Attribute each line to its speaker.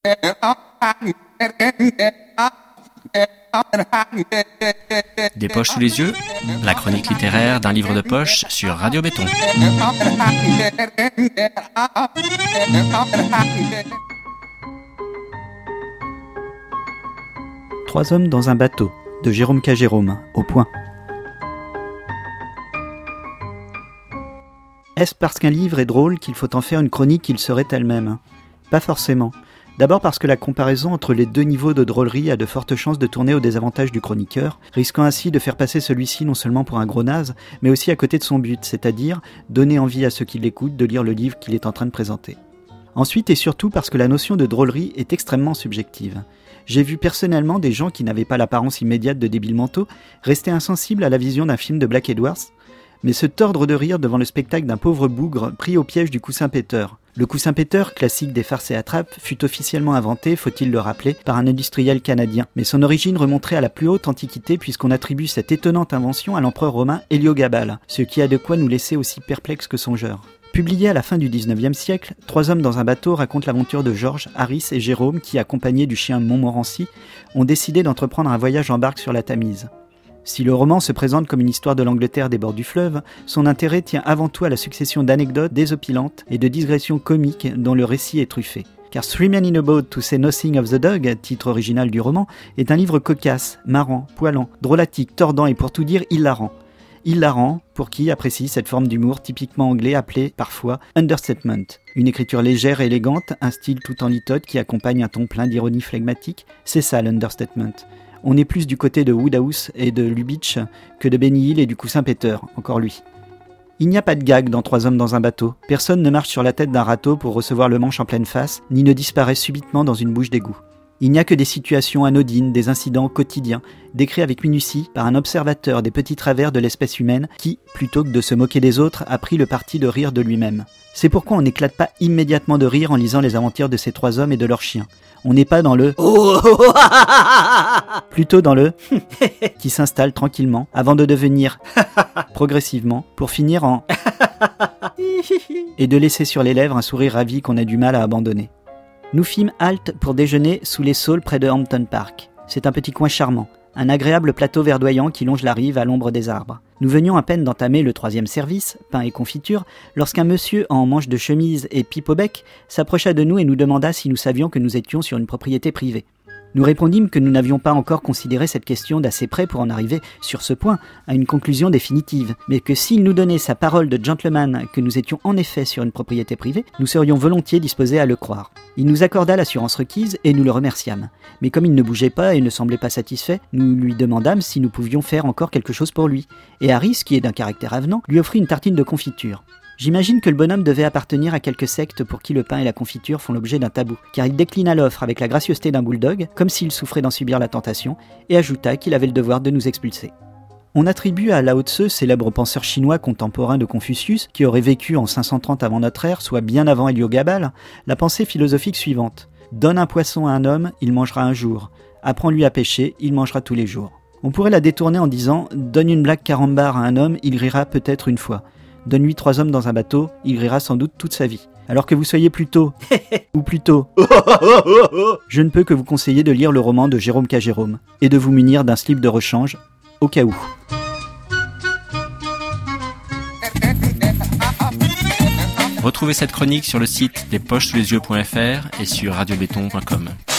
Speaker 1: Des poches sous les yeux, la chronique littéraire d'un livre de poche sur Radio Béton.
Speaker 2: Trois hommes dans un bateau, de Jérôme K. Jérôme, au point. Est-ce parce qu'un livre est drôle qu'il faut en faire une chronique qu'il serait elle-même ? Pas forcément. D'abord parce que la comparaison entre les deux niveaux de drôlerie a de fortes chances de tourner au désavantage du chroniqueur, risquant ainsi de faire passer celui-ci non seulement pour un gros naze, mais aussi à côté de son but, c'est-à-dire donner envie à ceux qui l'écoutent de lire le livre qu'il est en train de présenter. Ensuite et surtout parce que la notion de drôlerie est extrêmement subjective. J'ai vu personnellement des gens qui n'avaient pas l'apparence immédiate de débiles mentaux rester insensibles à la vision d'un film de Black Edwards, mais se tordre de rire devant le spectacle d'un pauvre bougre pris au piège du coussin péteur. Le coussin péteur, classique des farces et attrapes, fut officiellement inventé, faut-il le rappeler, par un industriel canadien. Mais son origine remonterait à la plus haute antiquité puisqu'on attribue cette étonnante invention à l'empereur romain Héliogabale, ce qui a de quoi nous laisser aussi perplexes que songeurs. Publié à la fin du 19e siècle, Trois hommes dans un bateau raconte l'aventure de Georges, Harris et Jérôme qui, accompagnés du chien Montmorency, ont décidé d'entreprendre un voyage en barque sur la Tamise. Si le roman se présente comme une histoire de l'Angleterre des bords du fleuve, son intérêt tient avant tout à la succession d'anecdotes désopilantes et de digressions comiques dont le récit est truffé. Car Three Men in a Boat to Say Nothing of the Dog, titre original du roman, est un livre cocasse, marrant, poilant, drôlatique, tordant et pour tout dire hilarant. Hilarant pour qui apprécie cette forme d'humour typiquement anglais appelée parfois understatement. Une écriture légère et élégante, un style tout en litote qui accompagne un ton plein d'ironie flegmatique, c'est ça l'understatement. On est plus du côté de Wodehouse et de Lubitsch que de Benny Hill et du coussin péteur, encore lui. Il n'y a pas de gag dans Trois hommes dans un bateau. Personne ne marche sur la tête d'un râteau pour recevoir le manche en pleine face, ni ne disparaît subitement dans une bouche d'égout. Il n'y a que des situations anodines, des incidents quotidiens, décrits avec minutie par un observateur des petits travers de l'espèce humaine qui, plutôt que de se moquer des autres, a pris le parti de rire de lui-même. C'est pourquoi on n'éclate pas immédiatement de rire en lisant les aventures de ces trois hommes et de leurs chiens. On n'est pas dans le plutôt dans le qui s'installe tranquillement avant de devenir progressivement pour finir en et de laisser sur les lèvres un sourire ravi qu'on a du mal à abandonner. Nous fîmes halte pour déjeuner sous les saules près de Hampton Park. C'est un petit coin charmant, un agréable plateau verdoyant qui longe la rive à l'ombre des arbres. Nous venions à peine d'entamer le 3e service, pain et confiture, lorsqu'un monsieur en manche de chemise et pipe au bec s'approcha de nous et nous demanda si nous savions que nous étions sur une propriété privée. Nous répondîmes que nous n'avions pas encore considéré cette question d'assez près pour en arriver, sur ce point, à une conclusion définitive, mais que s'il nous donnait sa parole de gentleman que nous étions en effet sur une propriété privée, nous serions volontiers disposés à le croire. Il nous accorda l'assurance requise et nous le remerciâmes. Mais comme il ne bougeait pas et ne semblait pas satisfait, nous lui demandâmes si nous pouvions faire encore quelque chose pour lui. Et Harris, qui est d'un caractère avenant, lui offrit une tartine de confiture. J'imagine que le bonhomme devait appartenir à quelques sectes pour qui le pain et la confiture font l'objet d'un tabou, car il déclina l'offre avec la gracieuseté d'un bulldog, comme s'il souffrait d'en subir la tentation, et ajouta qu'il avait le devoir de nous expulser. On attribue à Lao Tse, célèbre penseur chinois contemporain de Confucius, qui aurait vécu en 530 avant notre ère, soit bien avant Héliogabale, la pensée philosophique suivante. Donne un poisson à un homme, il mangera un jour. Apprends-lui à pêcher, il mangera tous les jours. On pourrait la détourner en disant « Donne une blague carambar à un homme, il rira peut-être une fois. Donne-lui 3 hommes dans un bateau, il rira sans doute toute sa vie. » Alors que vous soyez plutôt, ou plutôt, je ne peux que vous conseiller de lire le roman de Jérôme K. Jérôme, et de vous munir d'un slip de rechange, au cas où.
Speaker 1: Retrouvez cette chronique sur le site despochesouslesyeux.fr et sur radiobéton.com.